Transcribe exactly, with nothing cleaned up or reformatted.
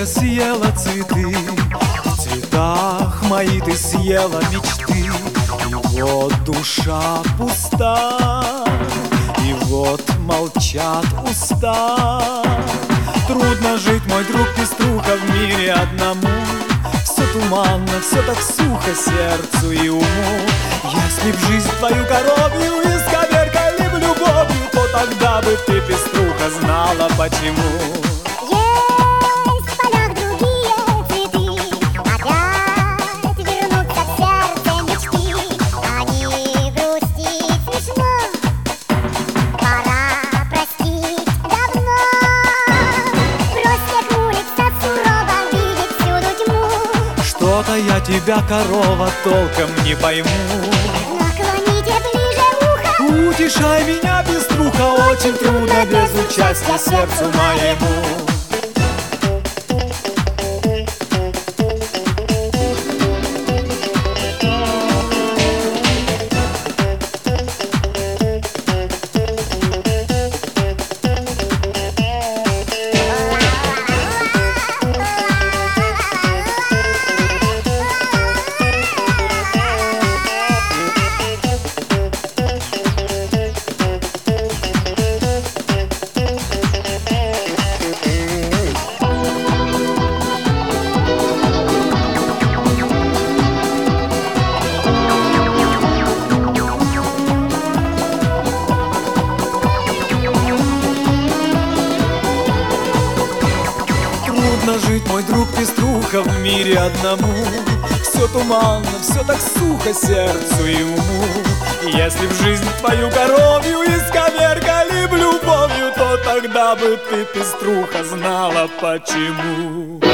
съела цветы, в цветах мои ты съела мечты. И вот душа пуста, и вот молчат уста. Трудно жить, мой друг Пеструха, в мире одному. Все туманно, все так сухо сердцу и уму. Если б жизнь твою коровью исковеркали б любовью, то тогда бы ты, Пеструха, знала почему. Есть в полях другие цветы, опять вернутся в сердце мечты. Они грустить смешно, пора простить давно. Брось всех улиц сурово, видеть всюду тьму. Что-то я тебя, корова, толком не пойму. Наклоните ближе ухо, Утешай меня, Пеструха, очень трудно без участия сердцу моему. Трудно жить, мой друг Пеструха, в мире одному. Все туманно, все так сухо сердцу и уму. Если б жизнь твою коровью исковеркали б любовью, то тогда бы ты, Пеструха, знала почему.